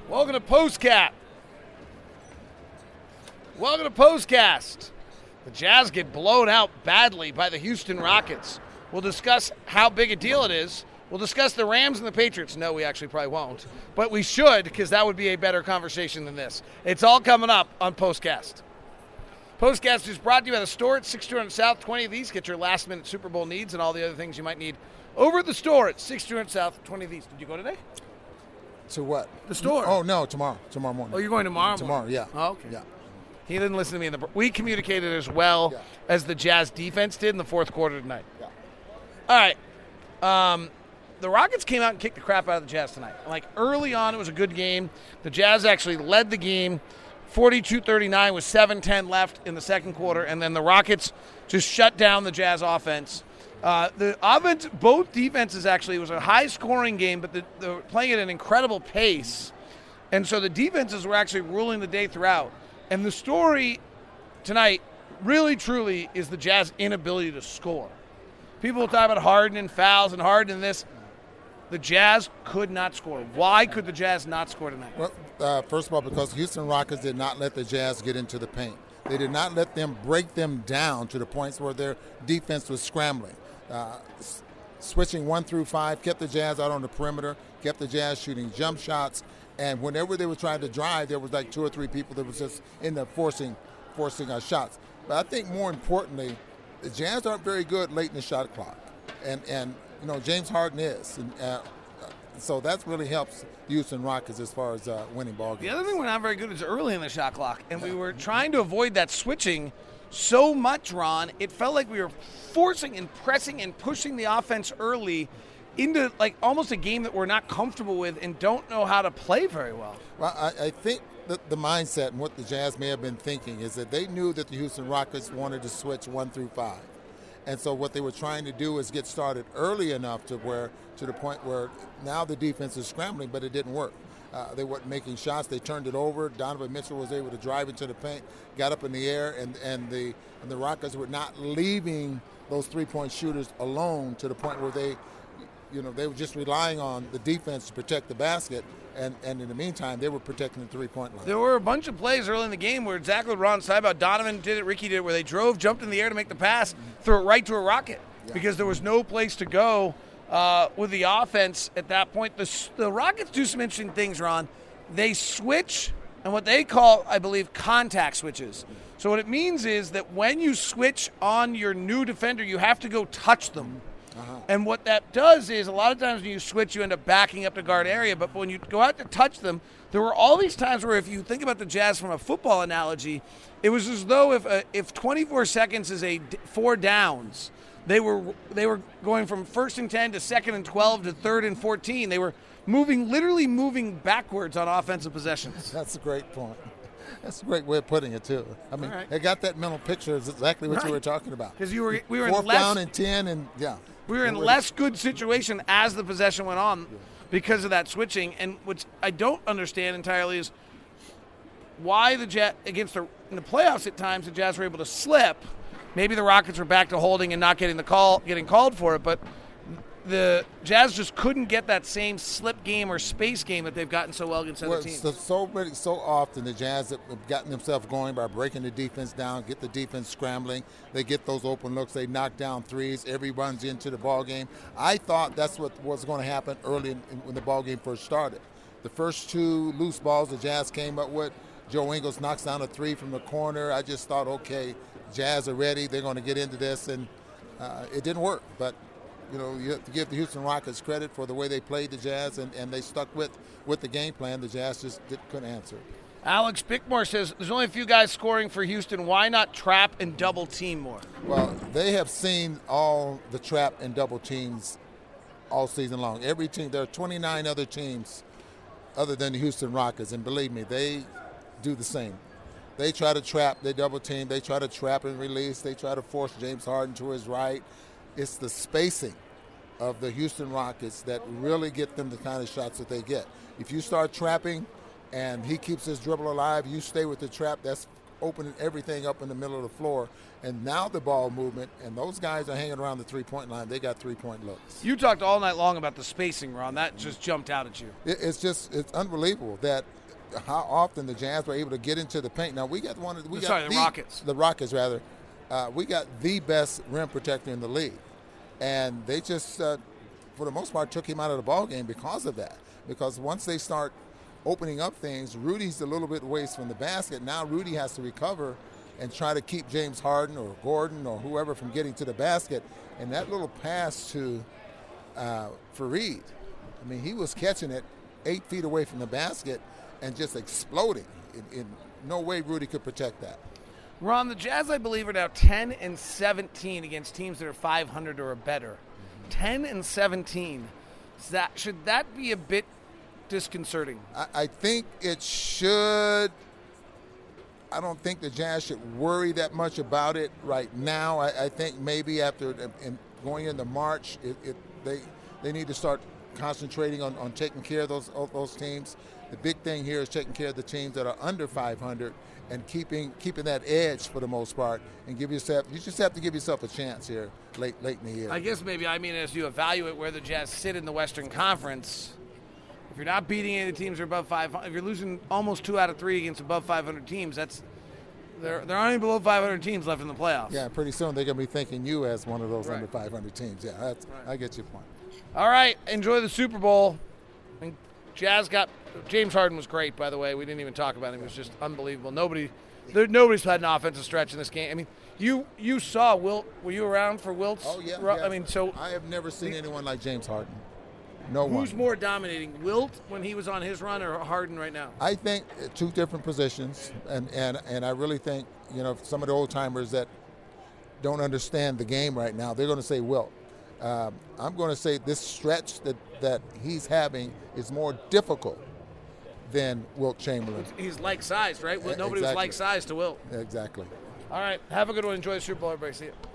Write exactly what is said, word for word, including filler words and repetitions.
Welcome to Postcat. Welcome to Postcast. The Jazz get blown out badly by the Houston Rockets. We'll discuss how big a deal it is. We'll discuss the Rams and the Patriots. No, we actually probably won't. But we should, because that would be a better conversation than this. It's all coming up on Postcast. Postcast is brought to you by the store at six two hundred South, twenty of these. Get your last-minute Super Bowl needs and all the other things you might need over at the store at six two hundred South, twenty of these. Did you go today? To what? The store. Oh, no, tomorrow. Tomorrow morning. Oh, you're going tomorrow Tomorrow, morning? yeah. Oh, okay. Yeah. He didn't listen to me. In the We communicated as well yeah. as the Jazz defense did in the fourth quarter tonight. Yeah. All right. Um, the Rockets came out and kicked the crap out of the Jazz tonight. Like, early on, it was a good game. The Jazz actually led the game forty-two thirty-nine with seven ten left in the second quarter, and then the Rockets just shut down the Jazz offense. Uh, the offense, both defenses actually, it was a high-scoring game, but the, they were playing at an incredible pace. And so the defenses were actually ruling the day throughout. And the story tonight really, truly is the Jazz inability to score. People will talk about Harden and fouls and Harden and this. The Jazz could not score. Why could the Jazz not score tonight? Well, uh, first of all, because Houston Rockets did not let the Jazz get into the paint. They did not let them break them down to the points where their defense was scrambling. Uh, s- switching one through five, kept the Jazz out on the perimeter, kept the Jazz shooting jump shots, and whenever they were trying to drive, there was like two or three people that was just in there forcing, forcing uh, shots. But I think more importantly, the Jazz aren't very good late in the shot clock, and and you know James Harden is, and uh, so that really helps the Houston Rockets as far as uh, winning ball games. The other thing we're not very good is early in the shot clock, and we were trying to avoid that switching so much, Ron. It felt like we were forcing and pressing and pushing the offense early into like almost a game that we're not comfortable with and don't know how to play very well. Well, I, I think that the mindset and what the Jazz may have been thinking is that they knew that the Houston Rockets wanted to switch one through five. And so what they were trying to do is get started early enough to where to the point where now the defense is scrambling, but it didn't work. Uh, they weren't making shots. They turned it over. Donovan Mitchell was able to drive into the paint, got up in the air, and, and the and the Rockets were not leaving those three-point shooters alone to the point where they, you know, they were just relying on the defense to protect the basket, and, and in the meantime, they were protecting the three-point line. There were a bunch of plays early in the game where exactly what Ron's talking about. Donovan did it, Ricky did it, where they drove, jumped in the air to make the pass, threw it right to a Rocket Yeah. because there was no place to go uh, with the offense at that point. The, the Rockets do some interesting things, Ron. They switch, and what they call, I believe, contact switches. So what it means is that when you switch on your new defender, you have to go touch them. Uh-huh. And what that does is a lot of times when you switch, you end up backing up the guard area. But when you go out to touch them, there were all these times where if you think about the Jazz from a football analogy, it was as though if uh, if twenty-four seconds is a d- four downs, they were they were going from first and ten to second and twelve to third and fourteen. They were moving, literally moving backwards on offensive possessions. That's a great point. That's a great way of putting it, too. I mean, right. I got that mental picture is exactly what Right. you were talking about. Because you were we were Fourth in less, down and ten, and yeah. we were in less good situation as the possession went on because of that switching. And what I don't understand entirely is why the Jazz against the in the playoffs at times the Jazz were able to slip. Maybe the Rockets were back to holding and not getting the call, getting called for it, but the Jazz just couldn't get that same slip game or space game that they've gotten so well against other Well, teams. so, so, many, so often the Jazz have gotten themselves going by breaking the defense down, get the defense scrambling. They get those open looks. They knock down threes. Everyone's into the ball game. I thought that's what was going to happen early in, in, when the ball game first started. The first two loose balls the Jazz came up with, Joe Ingles knocks down a three from the corner. I just thought, okay, Jazz are ready. They're going to get into this, and uh, it didn't work. But you know, you have to give the Houston Rockets credit for the way they played the Jazz, and, and they stuck with, with the game plan. The Jazz just did, couldn't answer. Alex Bickmore says there's only a few guys scoring for Houston. Why not trap and double team more? Well, they have seen all the trap and double teams all season long. Every team, there are twenty-nine other teams other than the Houston Rockets, and believe me, they do the same. They try to trap, they double team, they try to trap and release, they try to force James Harden to his right. It's the spacing of the Houston Rockets that really get them the kind of shots that they get. If you start trapping and he keeps his dribble alive, you stay with the trap, that's opening everything up in the middle of the floor. And now the ball movement, and those guys are hanging around the three-point line. They got three-point looks. You talked all night long about the spacing, Ron. That just jumped out at you. It, it's just it's unbelievable that how often the Jazz were able to get into the paint. Now we got one of we got Sorry, the, the Rockets. The Rockets rather. Uh, we got the best rim protector in the league, and they just, uh, for the most part, took him out of the ball game because of that. Because once they start opening up things, Rudy's a little bit ways from the basket. Now Rudy has to recover and try to keep James Harden or Gordon or whoever from getting to the basket. And that little pass to uh, Fareed, I mean, he was catching it eight feet away from the basket and just exploding. In, in no way Rudy could protect that. Ron, the Jazz, I believe, are now ten and seventeen against teams that are five hundred or better. Mm-hmm. ten and seventeen. Is that, should that be a bit disconcerting? I, I think it should. I don't think the Jazz should worry that much about it right now. I, I think maybe after in, going into March, it, it, they they need to start concentrating on, on taking care of those of those teams. The big thing here is taking care of the teams that are under five hundred and keeping keeping that edge for the most part, and give yourself. You just have to give yourself a chance here late late in the year. I guess maybe I mean as you evaluate where the Jazz sit in the Western Conference. If you're not beating any of the teams that are above five hundred, if you're losing almost two out of three against above five hundred teams, that's there. There aren't any below five hundred teams left in the playoffs. Yeah, pretty soon they're going to be thinking you as one of those right. under five hundred teams. Yeah, that's, right. I get your point. All right, enjoy the Super Bowl. And Jazz got James Harden was great, by the way. We didn't even talk about him. It was just unbelievable. Nobody, there, nobody's had an offensive stretch in this game. I mean, you you saw Wilt. Were you around for Wilt's? Oh yeah. Ru- yeah. I mean, so I have never seen the, anyone like James Harden. No Who's one. more dominating, Wilt when he was on his run or Harden right now? I think two different positions, and, and, and I really think, you know, some of the old-timers that don't understand the game right now, they're going to say Wilt. Um, I'm going to say this stretch that, that he's having is more difficult than Wilt Chamberlain. He's like-sized, right? Nobody exactly. was like-sized to Wilt. Exactly. All right, have a good one. Enjoy the Super Bowl, everybody. See you.